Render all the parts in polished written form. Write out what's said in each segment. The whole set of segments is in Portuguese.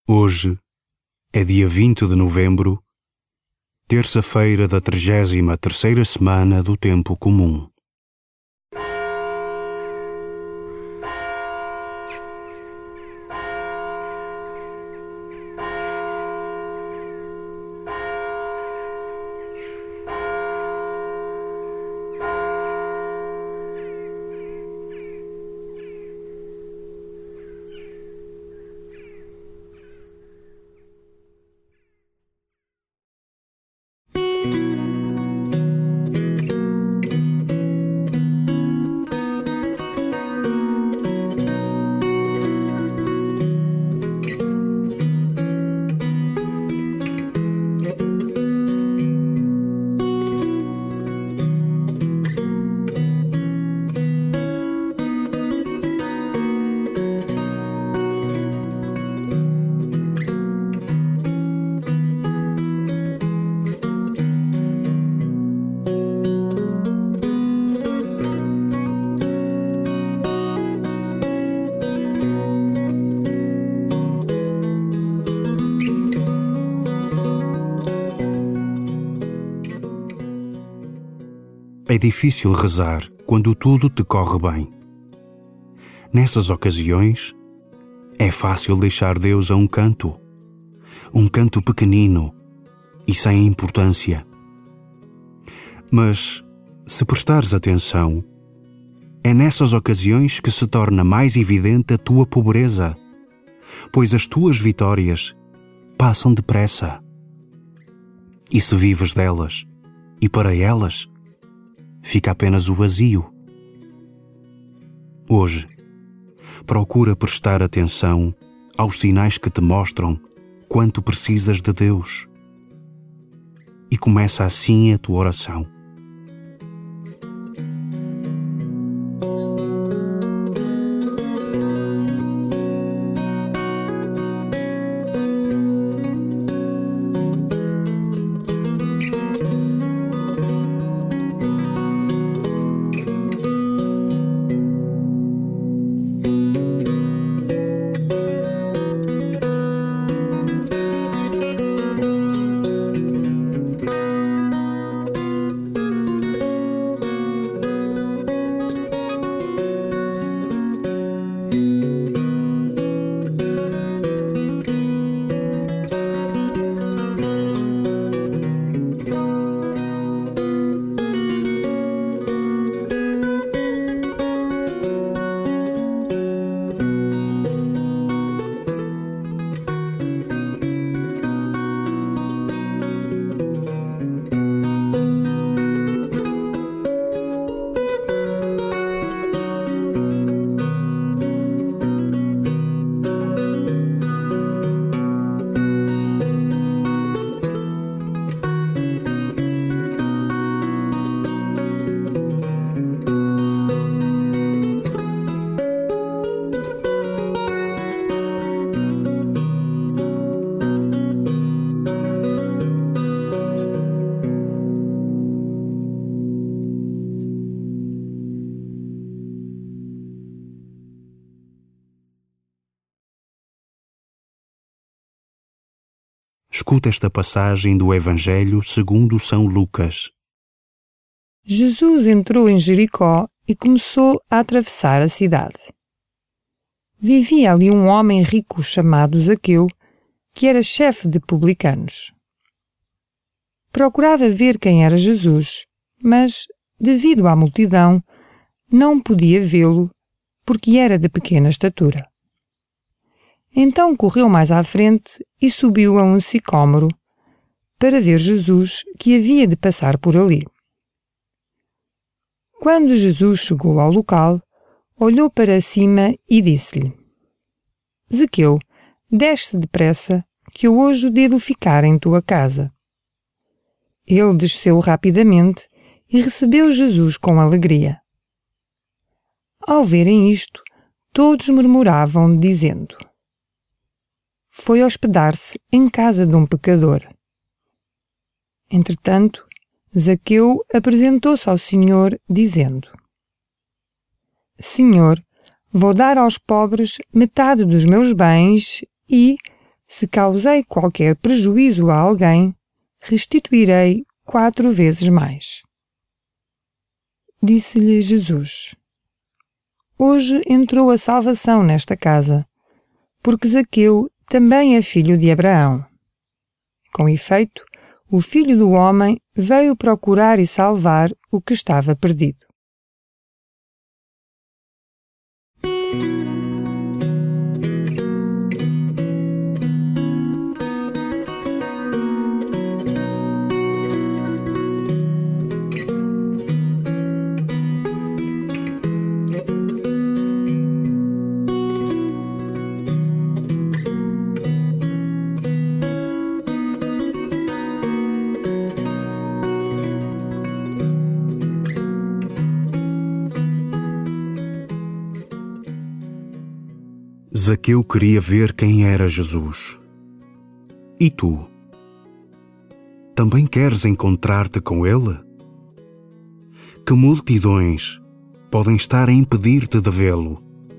Hoje é dia 20 de novembro, terça-feira da 33ª semana do Tempo Comum. É difícil rezar quando tudo te corre bem. Nessas ocasiões, é fácil deixar Deus a um canto pequenino e sem importância. Mas, se prestares atenção, é nessas ocasiões que se torna mais evidente a tua pobreza, pois as tuas vitórias passam depressa. E se vives delas e para elas, fica apenas o vazio. Hoje, procura prestar atenção aos sinais que te mostram quanto precisas de Deus. E começa assim a tua oração. Escuta esta passagem do Evangelho segundo São Lucas. Jesus entrou em Jericó e começou a atravessar a cidade. Vivia ali um homem rico chamado Zaqueu, que era chefe de publicanos. Procurava ver quem era Jesus, mas, devido à multidão, não podia vê-lo porque era de pequena estatura. Então correu mais à frente e subiu a um sicômoro para ver Jesus, que havia de passar por ali. Quando Jesus chegou ao local, olhou para cima e disse-lhe: Zaqueu, desce depressa, que eu hoje devo ficar em tua casa. Ele desceu rapidamente e recebeu Jesus com alegria. Ao verem isto, todos murmuravam, dizendo: foi hospedar-se em casa de um pecador. Entretanto, Zaqueu apresentou-se ao Senhor, dizendo: Senhor, vou dar aos pobres metade dos meus bens e, se causei qualquer prejuízo a alguém, restituirei 4 vezes mais. Disse-lhe Jesus: Hoje entrou a salvação nesta casa, porque Zaqueu também é filho de Abraão. Com efeito, o Filho do Homem veio procurar e salvar o que estava perdido. Zaqueu queria ver quem era Jesus. E tu? Também queres encontrar-te com ele? Que multidões podem estar a impedir-te de vê-lo?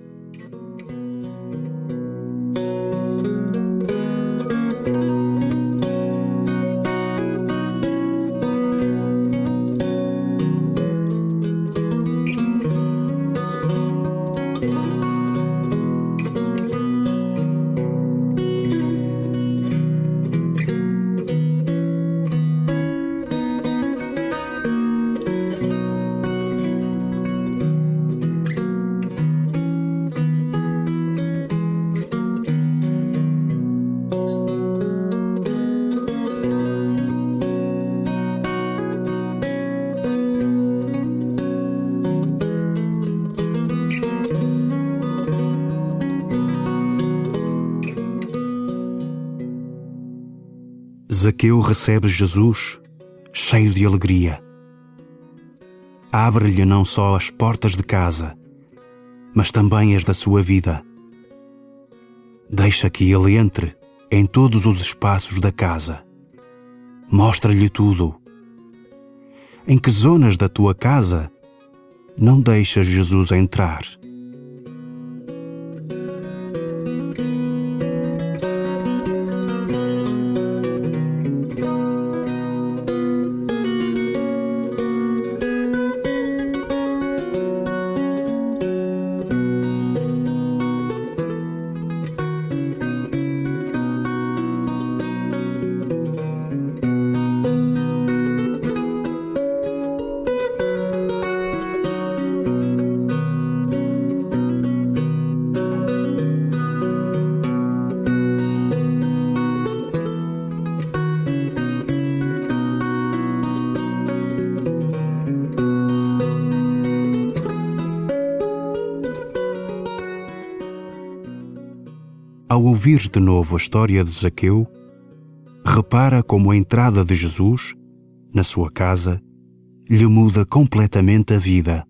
Zaqueu recebe Jesus cheio de alegria. Abre-lhe não só as portas de casa, mas também as da sua vida. Deixa que ele entre em todos os espaços da casa. Mostra-lhe tudo. Em que zonas da tua casa não deixas Jesus entrar? Ao ouvir de novo a história de Zaqueu, repara como a entrada de Jesus, na sua casa, lhe muda completamente a vida.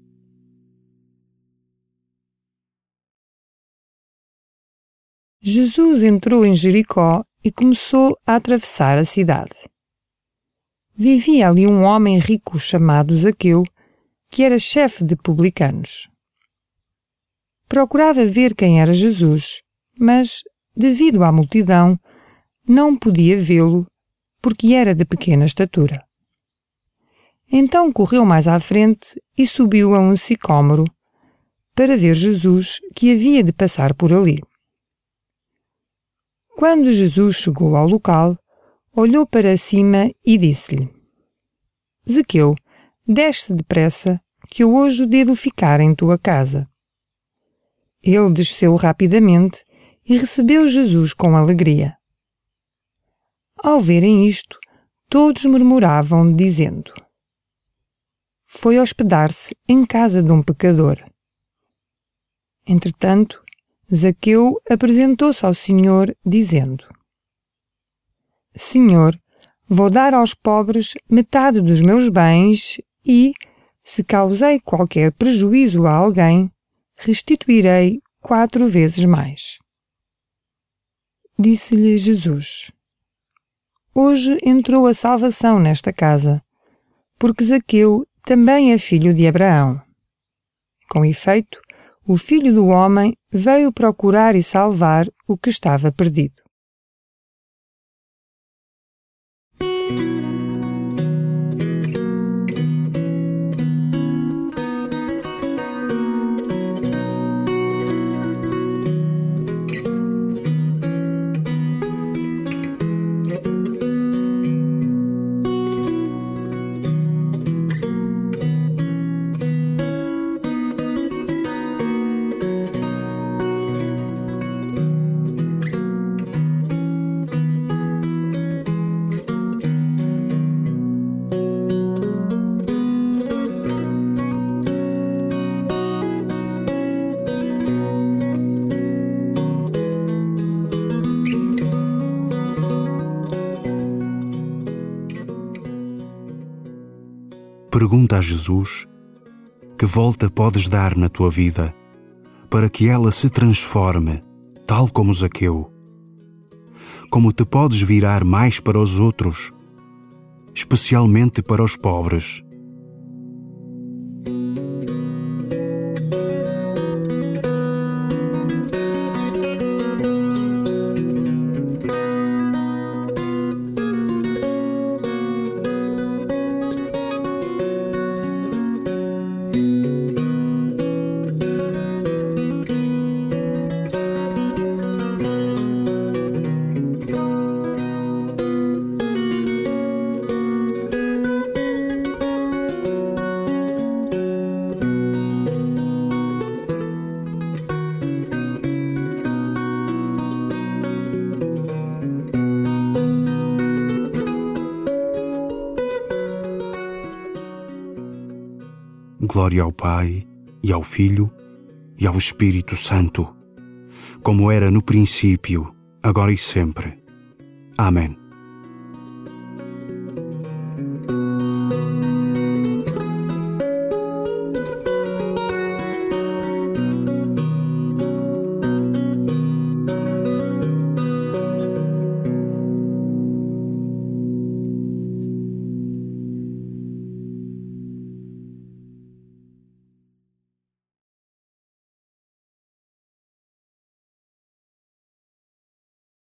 Jesus entrou em Jericó e começou a atravessar a cidade. Vivia ali um homem rico chamado Zaqueu, que era chefe de publicanos. Procurava ver quem era Jesus, mas, devido à multidão, não podia vê-lo, porque era de pequena estatura. Então correu mais à frente e subiu a um sicômoro para ver Jesus, que havia de passar por ali. Quando Jesus chegou ao local, olhou para cima e disse-lhe: Zaqueu, desce depressa, que eu hoje devo ficar em tua casa. Ele desceu rapidamente e recebeu Jesus com alegria. Ao verem isto, todos murmuravam, dizendo: Foi hospedar-se em casa de um pecador. Entretanto, Zaqueu apresentou-se ao Senhor, dizendo: Senhor, vou dar aos pobres metade dos meus bens e, se causei qualquer prejuízo a alguém, restituirei 4 vezes mais. Disse-lhe Jesus: Hoje entrou a salvação nesta casa, porque Zaqueu também é filho de Abraão. Com efeito, o Filho do Homem veio procurar e salvar o que estava perdido. Pergunta a Jesus que volta podes dar na tua vida para que ela se transforme, tal como Zaqueu. Como te podes virar mais para os outros, especialmente para os pobres. Glória ao Pai, e ao Filho, e ao Espírito Santo, como era no princípio, agora e sempre. Amém.